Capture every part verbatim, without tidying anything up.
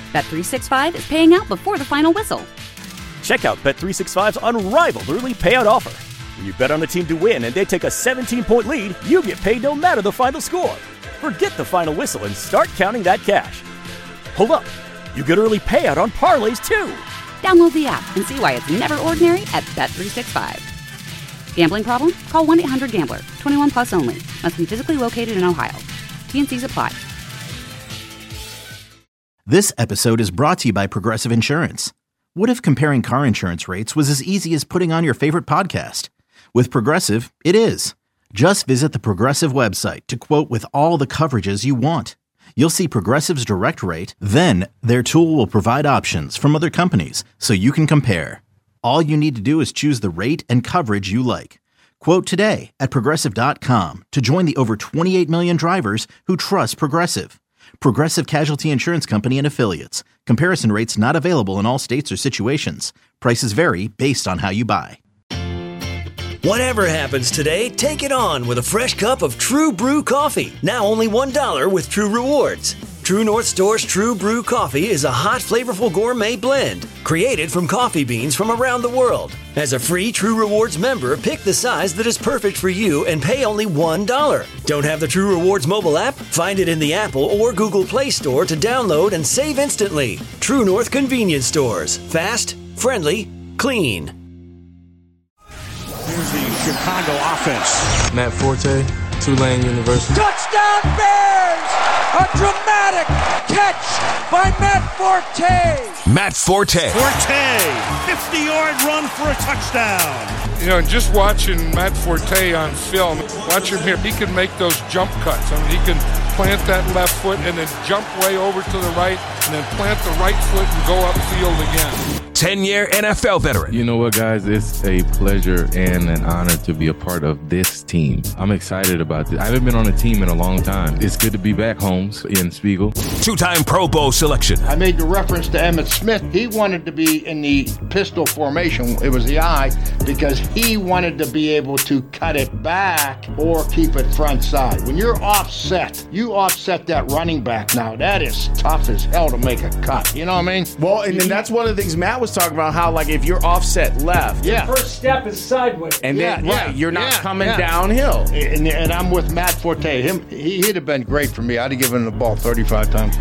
Bet three sixty-five is paying out before the final whistle. Check out Bet three sixty-five's unrivaled early payout offer. When you bet on a team to win and they take a seventeen-point lead, you get paid no matter the final score. Forget the final whistle and start counting that cash. Hold up. You get early payout on parlays, too. Download the app and see why it's never ordinary at Bet three sixty-five. Gambling problem? Call one eight hundred gambler. twenty-one plus only. Must be physically located in Ohio. T N Cs apply. This episode is brought to you by Progressive Insurance. What if comparing car insurance rates was as easy as putting on your favorite podcast? With Progressive, it is. Just visit the Progressive website to quote with all the coverages you want. You'll see Progressive's direct rate, then their tool will provide options from other companies so you can compare. All you need to do is choose the rate and coverage you like. Quote today at Progressive dot com to join the over twenty-eight million drivers who trust Progressive. Progressive Casualty Insurance Company and Affiliates. Comparison rates not available in all states or situations. Prices vary based on how you buy. Whatever happens today, take it on with a fresh cup of True Brew coffee. Now only one dollar with True Rewards. True North Store's True Brew coffee is a hot, flavorful gourmet blend created from coffee beans from around the world. As a free True Rewards member, pick the size that is perfect for you and pay only one dollar. Don't have the True Rewards mobile app? Find it in the Apple or Google Play Store to download and save instantly. True North Convenience Stores. Fast, friendly, clean. Here's the Chicago offense. Matt Forte, Tulane University. Touchdown Bears! A dramatic catch by Matt Forte. Matt Forte. Forte, fifty-yard run for a touchdown. You know, just watching Matt Forte on film, watch him here. He can make those jump cuts. I mean, he can plant that left foot and then jump way over to the right and then plant the right foot and go upfield again. ten-year N F L veteran. You know what, guys? It's a pleasure and an honor to be a part of this team. I'm excited about this. I haven't been on a team in a long time. It's good to be back home in Spiegel. Two-time Pro Bowl selection. I made the reference to Emmitt Smith. He wanted to be in the pistol formation. It was the I because he wanted to be able to cut it back or keep it front side. When you're offset, you offset that running back now. That is tough as hell to make a cut. You know what I mean? Well, and then that's one of the things Matt was talking about, how like if you're offset left, yeah, the first step is sideways, and then yeah, right, yeah, you're not yeah, coming yeah. downhill. And, and I'm with Matt Forte. Him, he, he'd have been great for me. I'd have given him the ball thirty-five times.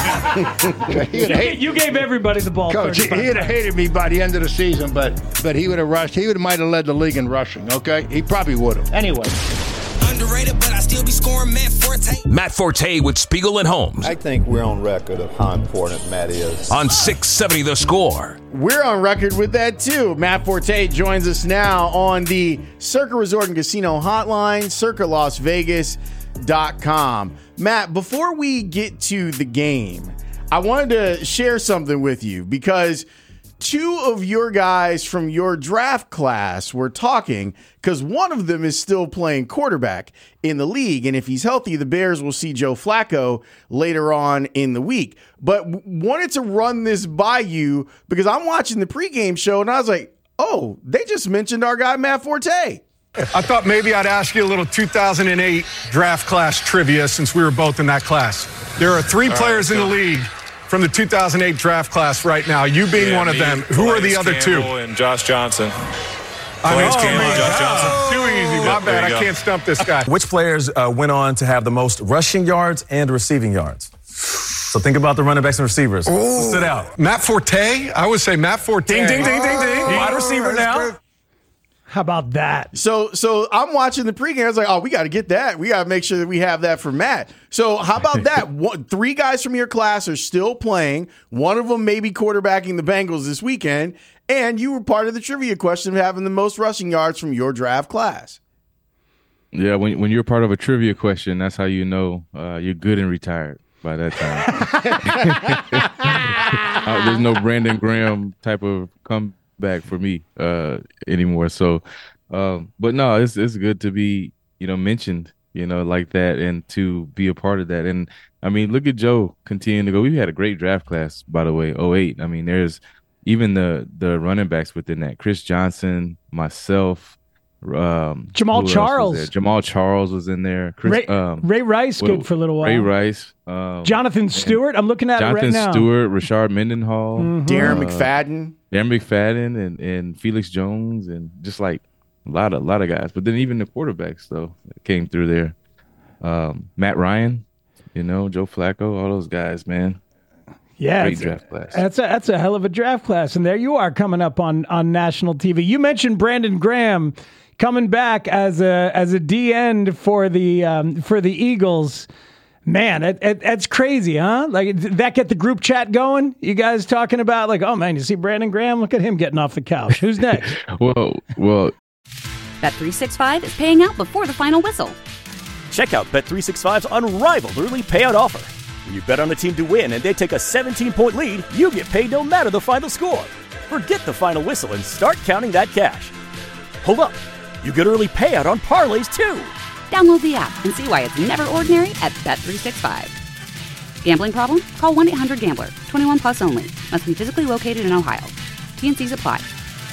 You gave everybody the ball. Coach, he, he'd have hated me by the end of the season, but but he would have rushed. He would have might have led the league in rushing. Okay, he probably would have. Anyway. Underrated, but I still be scoring Matt Forte. Matt Forte with Spiegel and Holmes. I think we're on record of how important Matt is. On six seventy The Score. We're on record with that, too. Matt Forte joins us now on the Circa Resort and Casino hotline, circa las vegas dot com. Matt, before we get to the game, I wanted to share something with you because two of your guys from your draft class were talking because one of them is still playing quarterback in the league. And if he's healthy, the Bears will see Joe Flacco later on in the week. But w- wanted to run this by you because I'm watching the pregame show and I was like, oh, they just mentioned our guy, Matt Forte. I thought maybe I'd ask you a little two thousand eight draft class trivia since we were both in that class. There are three All players right, in the league from the two thousand eight draft class right now, you being yeah, one of them. Who are the other Campbell two? And Josh Johnson. Calais Campbell and Josh Johnson. Too easy. My bad. I can't stump this guy. Which players uh, went on to have the most rushing yards and receiving yards? So think about the running backs and receivers. Who stood out? Matt Forte. I would say Matt Forte. Ding, ding, ding, ding, ding. Oh, Wide receiver now. How about that? So so I'm watching the pregame. I was like, oh, we got to get that. We got to make sure that we have that for Matt. So how about that? One, three guys from your class are still playing. One of them may be quarterbacking the Bengals this weekend. And you were part of the trivia question of having the most rushing yards from your draft class. Yeah, when when you're part of a trivia question, that's how you know uh, you're good and retired by that time. uh, there's no Brandon Graham type of comeback back for me uh anymore, so um but no, it's it's good to be, you know, mentioned, you know, like that, and to be a part of that. And I mean, look at Joe continuing to go. We've had a great draft class, by the way. oh eight, I mean, there's even the the running backs within that, Chris Johnson, myself, Um, Jamal who else was Charles. there? Jamal Charles was in there. Chris, Ray, um, Ray Rice, what- good for a little while. Ray Rice. Um, Jonathan Stewart. I'm looking at Jonathan it right now. Stewart, Rashard Mendenhall, Mhm. Darren uh, McFadden. Darren McFadden, and, and Felix Jones, and just like a lot of a lot of guys. But then even the quarterbacks though came through there. Um, Matt Ryan, you know, Joe Flacco, all those guys, man. Yeah, Great it's a- draft class. That's a that's a hell of a draft class, and there you are coming up on on national T V. You mentioned Brandon Graham coming back as a as a D end for the um, for the Eagles. Man, it, it, that's crazy, huh? Like, did that get the group chat going? You guys talking about like, oh man, you see Brandon Graham? Look at him getting off the couch. Who's next? Well, well, Bet three sixty-five is paying out before the final whistle. Check out Bet three sixty-five's unrivaled early payout offer. When you bet on a team to win and they take a seventeen-point lead, you get paid no matter the final score. Forget the final whistle and start counting that cash. Hold up. You get early payout on parlays, too. Download the app and see why it's never ordinary at Bet three sixty-five. Gambling problem? Call one eight hundred gambler. twenty-one plus only. Must be physically located in Ohio. T N Cs apply.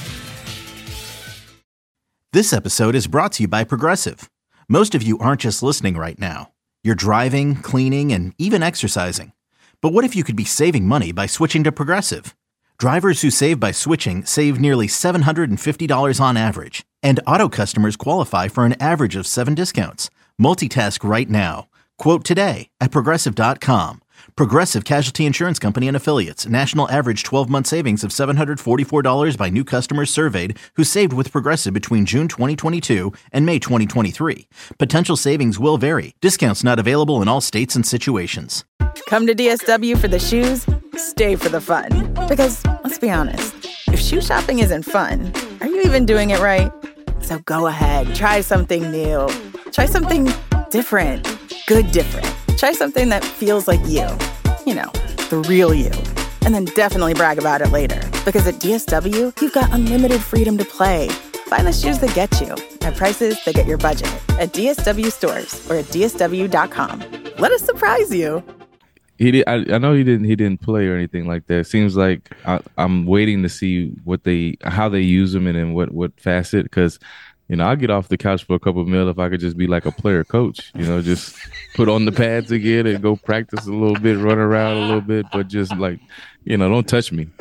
This episode is brought to you by Progressive. Most of you aren't just listening right now. You're driving, cleaning, and even exercising. But what if you could be saving money by switching to Progressive? Drivers who save by switching save nearly seven hundred fifty dollars on average. And auto customers qualify for an average of seven discounts. Multitask right now. Quote today at Progressive dot com. Progressive Casualty Insurance Company and Affiliates. National average twelve-month savings of seven hundred forty-four dollars by new customers surveyed who saved with Progressive between June twenty twenty-two and May twenty twenty-three. Potential savings will vary. Discounts not available in all states and situations. Come to D S W for the shoes, stay for the fun. Because, let's be honest, if shoe shopping isn't fun, are you even doing it right? So go ahead, try something new. Try something different. Good different. Try something that feels like you. You know, the real you. And then definitely brag about it later. Because at D S W, you've got unlimited freedom to play. Find the shoes that get you at prices that get your budget at D S W stores or at D S W dot com. Let us surprise you. he did. I, I know he didn't. He didn't play or anything like that. It seems like I, I'm waiting to see what they, how they use him, and in what what facet. Because, you know, I'll get off the couch for a couple of mil if I could just be like a player coach. You know, just put on the pads again and go practice a little bit, run around a little bit, but just like, you know, don't touch me.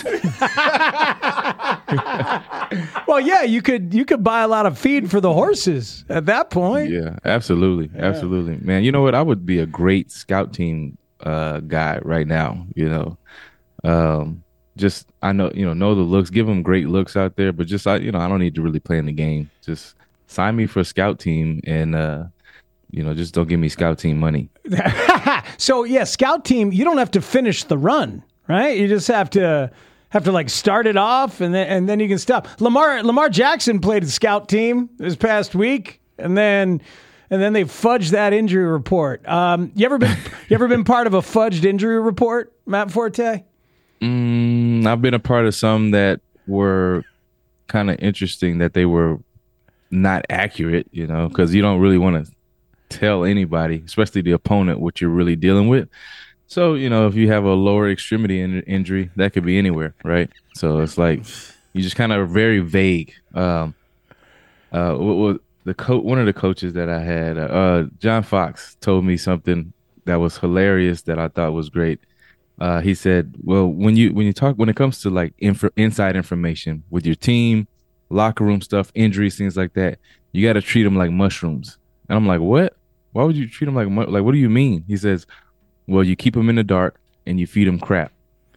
Well, yeah, you could you could buy a lot of feed for the horses at that point. Yeah, absolutely, Yeah. absolutely, man. You know what? I would be a great scout team uh, guy right now. You know, um, just I know you know know the looks, give them great looks out there, but just I you know I don't need to really play in the game. Just sign me for a scout team, and uh, you know just don't give me scout team money. So yeah, scout team, you don't have to finish the run, right? You just have to have to like start it off, and then and then you can stop. Lamar Lamar Jackson played a scout team this past week, and then and then they fudged that injury report. Um, you ever been you ever been part of a fudged injury report, Matt Forte? Mm, I've been a part of some that were kind of interesting, that they were not accurate, you know, because you don't really want to tell anybody, especially the opponent, what you're really dealing with. So, you know, if you have a lower extremity in- injury, that could be anywhere, right? So it's like you just kind of very vague. Um, uh, what, what the co- one of the coaches that I had, uh, John Fox, told me something that was hilarious that I thought was great. Uh, he said, "Well, when you when you talk when it comes to like inf- inside information with your team, locker room stuff, injuries, things like that, you got to treat them like mushrooms." And I'm like, "What? Why would you treat them like mu- like? What do you mean?" He says, "Well, you keep them in the dark and you feed them crap."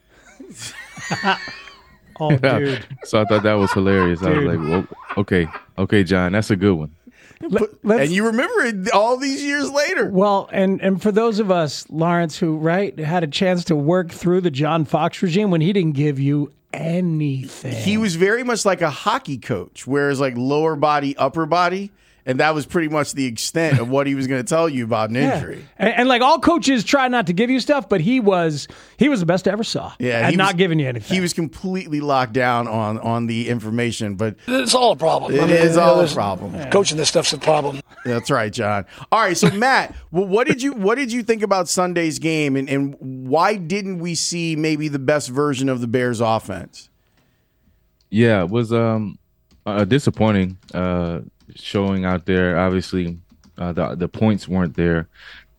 Oh, dude. So I thought that was hilarious. I was Dude. like, well, "Okay, okay, John, that's a good one." Let's- And you remember it all these years later. Well, and and for those of us, Lawrence, who right had a chance to work through the John Fox regime when he didn't give you anything. He was very much like a hockey coach, whereas like lower body, upper body. And that was pretty much the extent of what he was going to tell you about an Yeah. injury. And, and like all coaches try not to give you stuff, but he was he was the best I ever saw. Yeah, and he not was- giving you anything. He was completely locked down on on the information, but It's all a problem. it I mean, is you know, all a there's- problem. Coaching this stuff's a problem. That's right, John. All right, so Matt, well, what did you what did you think about Sunday's game, and, and why didn't we see maybe the best version of the Bears offense? Yeah, it was um uh, disappointing uh, showing out there. Obviously, uh, the the points weren't there,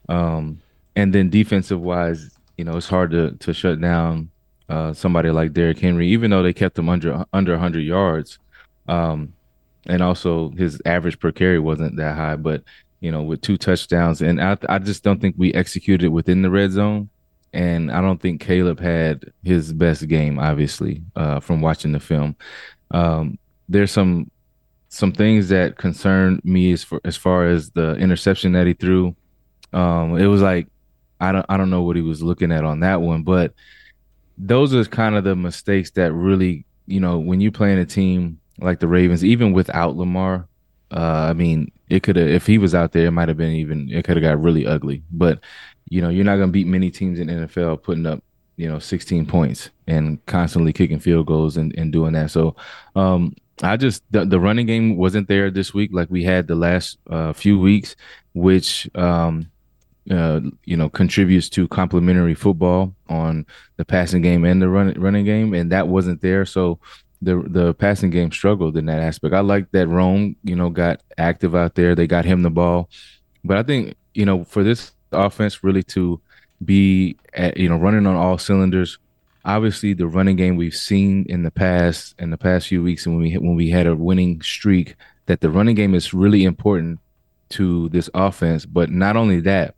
um, and then defensive wise, you know, it's hard to to shut down uh, somebody like Derrick Henry, even though they kept him under under one hundred yards, um, and also his average per carry wasn't that high, but you know, with two touchdowns, and I I just don't think we executed within the red zone. And I don't think Caleb had his best game, obviously, uh, from watching the film. Um, there's some some things that concern me as far, as far as the interception that he threw. Um, it was like I don't I don't know what he was looking at on that one, but those are kind of the mistakes that really, you know, when you're playing a team like the Ravens, even without Lamar, uh, I mean, it could have, if he was out there, it might have been even, it could have got really ugly. But you know, you're not going to beat many teams in the N F L putting up, you know, sixteen points and constantly kicking field goals and, and doing that. So um, I just, the, the running game wasn't there this week like we had the last uh, few weeks, which, um, uh, you know, contributes to complementary football on the passing game and the run, running game. And that wasn't there. So the the passing game struggled in that aspect. I like that Rome, you know, got active out there. They got him the ball. But I think, you know, for this offense really to be at, you know, running on all cylinders. Obviously, the running game we've seen in the past in the past few weeks, and when we when we had a winning streak, that the running game is really important to this offense. But not only that,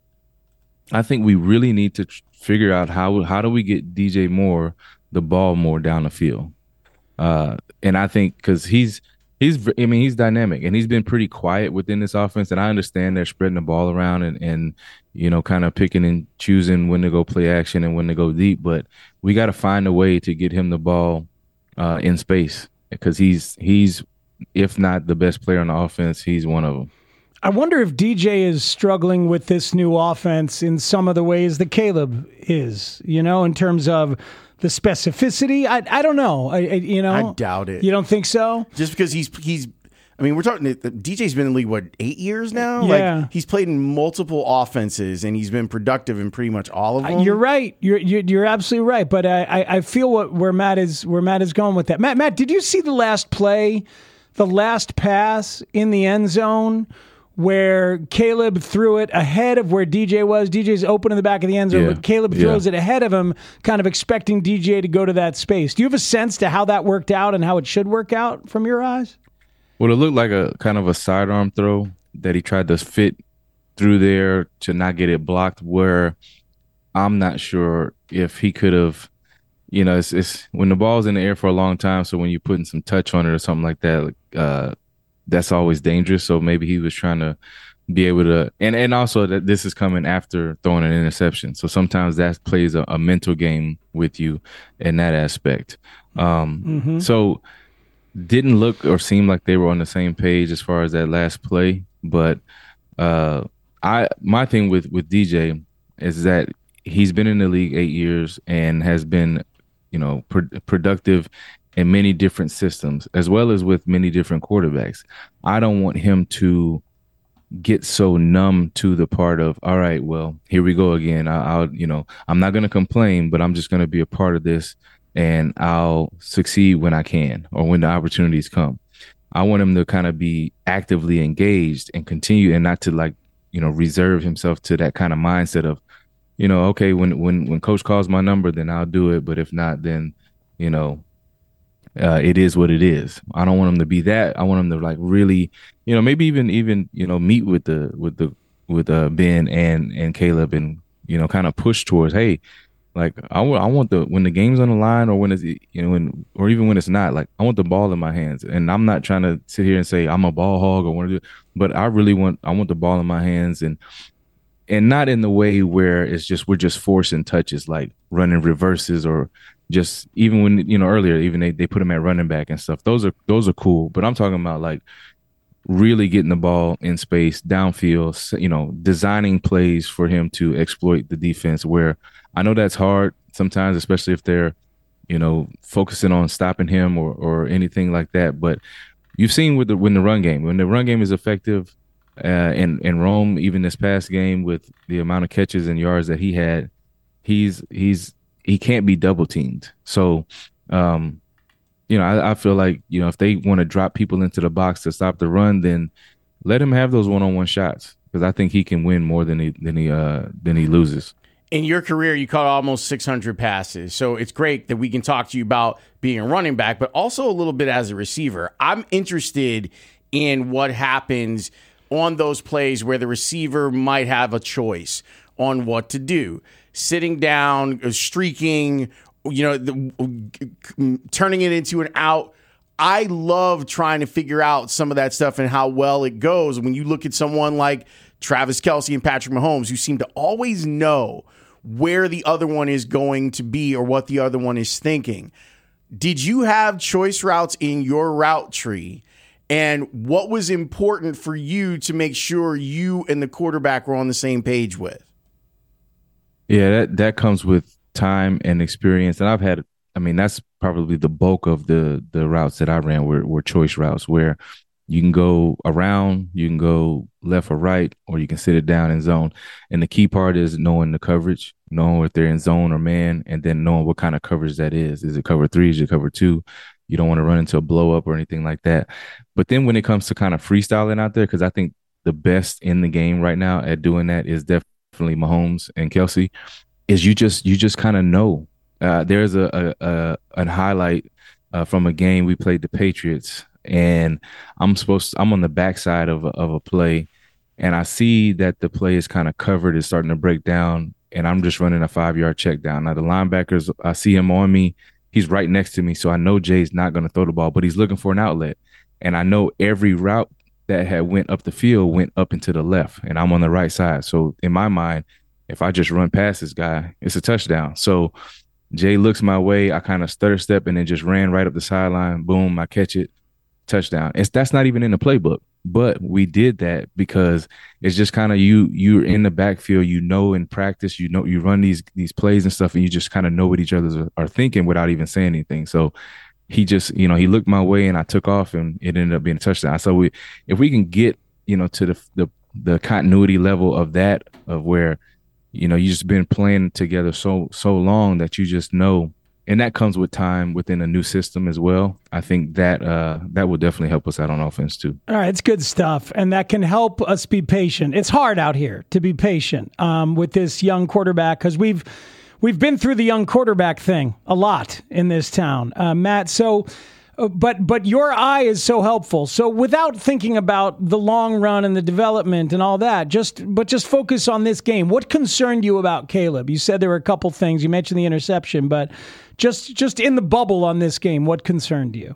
I think we really need to tr- figure out how how do we get D J Moore the ball more down the field. Uh, and I think because he's He's, I mean, he's dynamic, and he's been pretty quiet within this offense. And I understand they're spreading the ball around and, and you know, kind of picking and choosing when to go play action and when to go deep. But we got to find a way to get him the ball uh, in space because he's he's, if not the best player on the offense, he's one of them. I wonder if D J is struggling with this new offense in some of the ways that Caleb is, you know, in terms of the specificity. I I don't know. I, I you know, I doubt it. You don't think so? Just because he's he's. I mean, we're talking. D J's been in the league what eight years now. Yeah. Like he's played in multiple offenses and he's been productive in pretty much all of them. You're right. You're you're, you're absolutely right. But I, I I feel what where Matt is where Matt is going with that. Matt Matt, did you see the last play, the last pass in the end zone? Where Caleb threw it ahead of where D J was. D J's open in the back of the end zone, yeah. but Caleb throws yeah. it ahead of him, kind of expecting D J to go to that space. Do you have a sense to how that worked out and how it should work out from your eyes? Well, it looked like a kind of a sidearm throw that he tried to fit through there to not get it blocked, where I'm not sure if he could have, you know, it's, it's when the ball's in the air for a long time, so when you're putting some touch on it or something like that, uh, that's always dangerous. So maybe he was trying to be able to, and, and also that this is coming after throwing an interception. So sometimes that plays a, a mental game with you in that aspect. Um, mm-hmm. So didn't look or seem like they were on the same page as far as that last play. But uh, I my thing with, with D J is that he's been in the league eight years and has been, you know, pro- productive in many different systems, as well as with many different quarterbacks. I don't want him to get so numb to the part of, all right, well, here we go again. I, I'll, you know, I'm not going to complain, but I'm just going to be a part of this, and I'll succeed when I can or when the opportunities come. I want him to kind of be actively engaged and continue, and not to like, you know, reserve himself to that kind of mindset of, you know, okay, when when when coach calls my number, then I'll do it, but if not, then, you know, Uh, it is what it is. I don't want him to be that. I want him to like really, you know, maybe even even you know meet with the with the with uh, Ben and and Caleb and you know kind of push towards, hey, like I want I want the when the game's on the line or when it's you know when or even when it's not, like I want the ball in my hands, and I'm not trying to sit here and say I'm a ball hog or want to do, but I really want I want the ball in my hands, and and not in the way where it's just we're just forcing touches like running reverses or. Just even when, you know, earlier, even they, they put him at running back and stuff. Those are those are cool. But I'm talking about like really getting the ball in space, downfield, you know, designing plays for him to exploit the defense, where I know that's hard sometimes, especially if they're, you know, focusing on stopping him or, or anything like that. But you've seen with the when the run game, when the run game is effective uh, in, in Rome, even this past game with the amount of catches and yards that he had, he's he's – he can't be double teamed. So um, you know, I, I feel like, you know, if they want to drop people into the box to stop the run, then let him have those one-on-one shots, because I think he can win more than he than he uh, than he loses. In your career, you caught almost six hundred passes. So it's great that we can talk to you about being a running back, but also a little bit as a receiver. I'm interested in what happens on those plays where the receiver might have a choice on what to do. Sitting down, streaking, you know, the, turning it into an out. I love trying to figure out some of that stuff and how well it goes. When you look at someone like Travis Kelce and Patrick Mahomes, who seem to always know where the other one is going to be or what the other one is thinking. Did you have choice routes in your route tree? And what was important for you to make sure you and the quarterback were on the same page with? Yeah, that, that comes with time and experience. And I've had, I mean, that's probably the bulk of the the routes that I ran were, were choice routes, where you can go around, you can go left or right, or you can sit it down in zone. And the key part is knowing the coverage, knowing if they're in zone or man, and then knowing what kind of coverage that is. Is it cover three? Is it cover two? You don't want to run into a blow up or anything like that. But then when it comes to kind of freestyling out there, because I think the best in the game right now at doing that is definitely Mahomes and Kelce, is you just you just kind of know. Uh, there's a, a, a, a highlight uh, from a game we played the Patriots, and I'm supposed to, I'm on the backside of a, of a play, and I see that the play is kind of covered, is starting to break down, and I'm just running a five yard check down. Now the linebackers, I see him on me. He's right next to me, so I know Jay's not going to throw the ball, but he's looking for an outlet, and I know every route that had went up the field went up into the left, and I'm on the right side. So in my mind, if I just run past this guy, it's a touchdown. So Jay looks my way. I kind of stutter step and then just ran right up the sideline. Boom, I catch it. Touchdown. It's that's not even in the playbook, but we did that because it's just kind of you you're in the backfield, you know, in practice, you know, you run these these plays and stuff, and you just kind of know what each other are thinking without even saying anything. So he just, you know, he looked my way and I took off, and it ended up being a touchdown. So we, if we can get, you know, to the the, the continuity level of that, of where, you know, you just been playing together so so long that you just know. And that comes with time within a new system as well. I think that uh, that will definitely help us out on offense too. All right, it's good stuff, and that can help us be patient. It's hard out here to be patient um, with this young quarterback, because we've we've been through the young quarterback thing a lot in this town, uh, Matt. So, uh, but but your eye is so helpful. So without thinking about the long run and the development and all that, just but just focus on this game. What concerned you about Caleb? You said there were a couple things. You mentioned the interception, but Just just in the bubble on this game, what concerned you?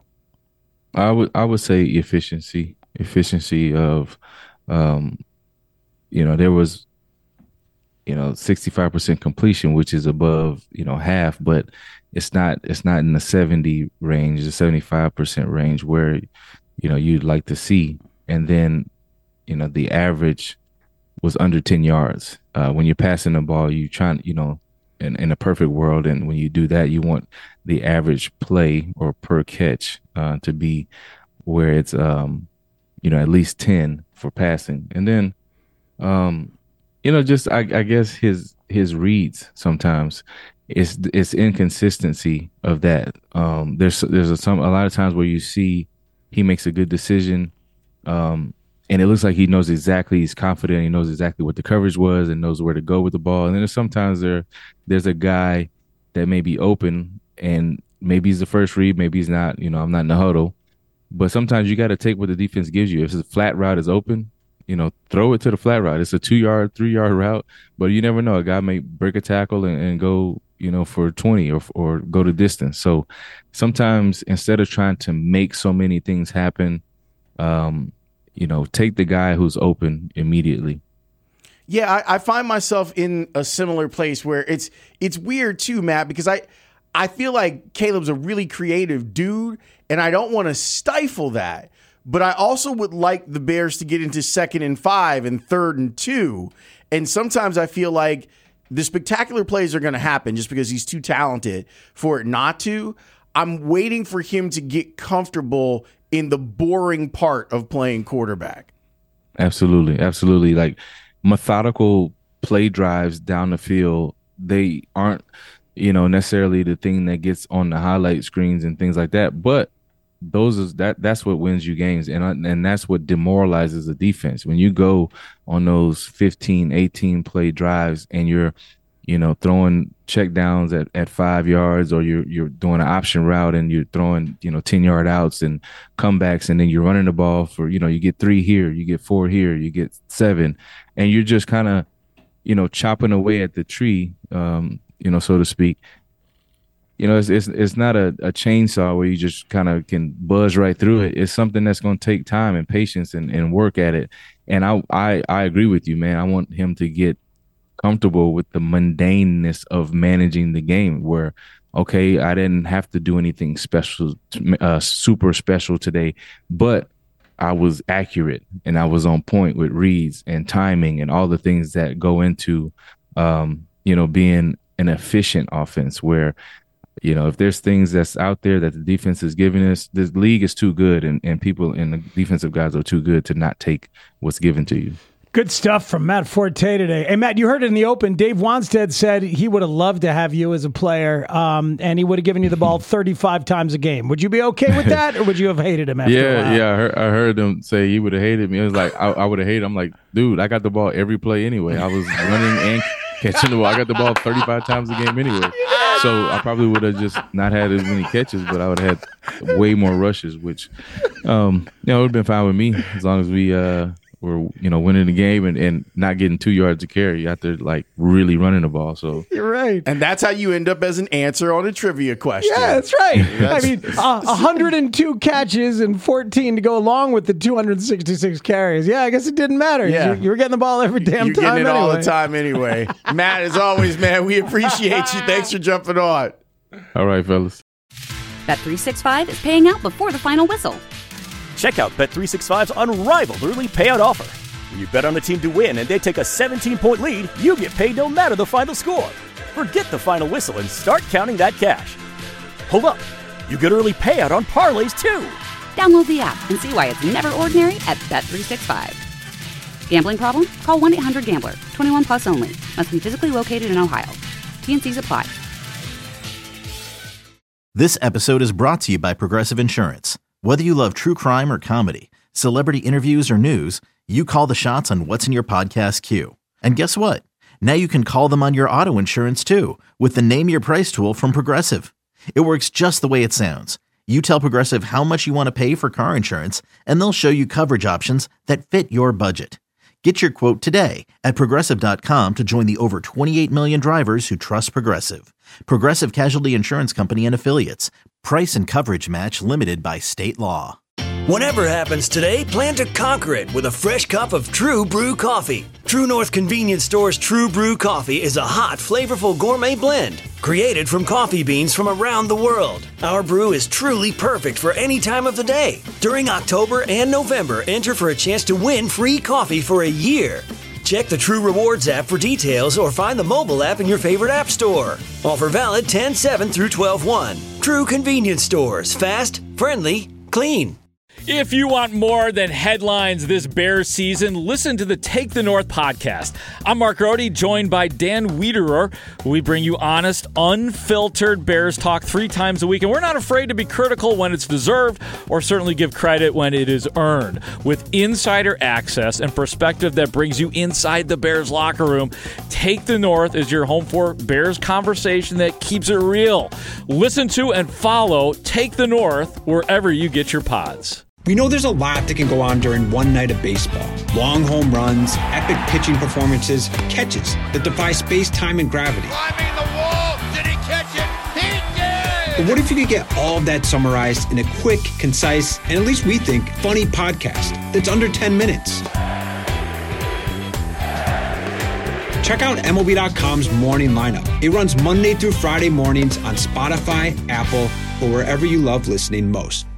I would I would say efficiency, efficiency of, um, you know, there was, you know, sixty-five percent completion, which is above, you know, half, but it's not it's not in the seventy range, the seventy-five percent range where, you know, you'd like to see. And then, you know, the average was under ten yards. Uh, when you're passing the ball, you trying, you know, In, in a perfect world, and when you do that, you want the average play or per catch uh, to be where it's, um, you know, at least ten for passing. And then, um, you know, just I, I guess his his reads sometimes it's it's inconsistency of that. Um, there's there's a, some a lot of times where you see he makes a good decision, um, and it looks like he knows exactly, he's confident, he knows exactly what the coverage was and knows where to go with the ball. And then there's sometimes there, there's a guy that may be open, and maybe he's the first read, maybe he's not, you know, I'm not in the huddle. But sometimes you got to take what the defense gives you. If the flat route is open, you know, throw it to the flat route. It's a two-yard, three-yard route, but you never know. A guy may break a tackle and, and go, you know, for twenty or or go the distance. So sometimes instead of trying to make so many things happen, um, you know, take the guy who's open immediately. Yeah, I, I find myself in a similar place where it's it's weird too, Matt, because I I feel like Caleb's a really creative dude, and I don't want to stifle that. But I also would like the Bears to get into second and five and third and two. And sometimes I feel like the spectacular plays are going to happen just because he's too talented for it not to. I'm waiting for him to get comfortable in the boring part of playing quarterback. Absolutely. Absolutely. Like methodical play drives down the field, they aren't you know, necessarily the thing that gets on the highlight screens and things like that. But those is that that's what wins you games. And, and that's what demoralizes the defense. When you go on those fifteen, eighteen play drives and you're, you know, throwing check downs at, at five yards, or you're you're doing an option route and you're throwing, you know, ten yard outs and comebacks, and then you're running the ball for, you know, you get three here, you get four here, you get seven, and you're just kind of, you know, chopping away at the tree, um, you know, so to speak. You know, it's it's, it's not a, a chainsaw where you just kind of can buzz right through it. It's something that's going to take time and patience and, and work at it. And I, I I agree with you, man. I want him to get comfortable with the mundaneness of managing the game, where, okay, I didn't have to do anything special, uh, super special today, but I was accurate and I was on point with reads and timing and all the things that go into, um, you know, being an efficient offense, where, you know, if there's things that's out there that the defense is giving us, this league is too good, and, and people in the defensive guys are too good to not take what's given to you. Good stuff from Matt Forte today. Hey, Matt, you heard it in the open. Dave Wanstead said he would have loved to have you as a player, um, and he would have given you the ball thirty-five times a game. Would you be okay with that, or would you have hated him after yeah, a while? Yeah, I heard, I heard him say he would have hated me. It was like, I, I would have hated him. I'm like, dude, I got the ball every play anyway. I was running and catching the ball. I got the ball thirty-five times a game anyway. So I probably would have just not had as many catches, but I would have had way more rushes, which, um, you know, it would have been fine with me as long as we uh, were, you know, winning the game and, and not getting two yards to carry after, like, really running the ball. So you're right. And that's how you end up as an answer on a trivia question. Yeah, that's right. That's, I mean, uh, one hundred two catches and fourteen to go along with the two hundred sixty-six carries. Yeah, I guess it didn't matter. Yeah. You, you were getting the ball every damn You're time getting it anyway. all the time anyway. Matt, as always, man, we appreciate you. Thanks for jumping on. All right, fellas. Bet three sixty-five is paying out before the final whistle. Check out Bet three sixty-five's unrivaled early payout offer. When you bet on a team to win and they take a seventeen-point lead, you get paid no matter the final score. Forget the final whistle and start counting that cash. Hold up. You get early payout on parlays, too. Download the app and see why it's never ordinary at Bet three sixty-five. Gambling problem? Call one eight hundred gambler. twenty-one plus only. Must be physically located in Ohio. T N Cs apply. This episode is brought to you by Progressive Insurance. Whether you love true crime or comedy, celebrity interviews or news, you call the shots on what's in your podcast queue. And guess what? Now you can call them on your auto insurance too, with the Name Your Price tool from Progressive. It works just the way it sounds. You tell Progressive how much you want to pay for car insurance, and they'll show you coverage options that fit your budget. Get your quote today at Progressive dot com to join the over twenty-eight million drivers who trust Progressive. Progressive Casualty Insurance Company and Affiliates. Price and coverage match limited by state law. Whatever happens today, plan to conquer it with a fresh cup of True Brew coffee. True North Convenience Store's True Brew coffee is a hot, flavorful gourmet blend created from coffee beans from around the world. Our brew is truly perfect for any time of the day. During October and November, enter for a chance to win free coffee for a year. Check the True Rewards app for details or find the mobile app in your favorite app store. Offer valid ten seven through twelve one. True Convenience Stores. Fast, friendly, clean. If you want more than headlines this Bears season, listen to the Take the North podcast. I'm Mark Rohde, joined by Dan Wiederer. We bring you honest, unfiltered Bears talk three times a week, and we're not afraid to be critical when it's deserved or certainly give credit when it is earned. With insider access and perspective that brings you inside the Bears locker room, Take the North is your home for Bears conversation that keeps it real. Listen to and follow Take the North wherever you get your pods. We know there's a lot that can go on during one night of baseball. Long home runs, epic pitching performances, catches that defy space, time, and gravity. Climbing the wall. Did he catch it? He did! But what if you could get all of that summarized in a quick, concise, and at least we think, funny podcast that's under ten minutes? Check out M L B dot com's Morning Lineup. It runs Monday through Friday mornings on Spotify, Apple, or wherever you love listening most.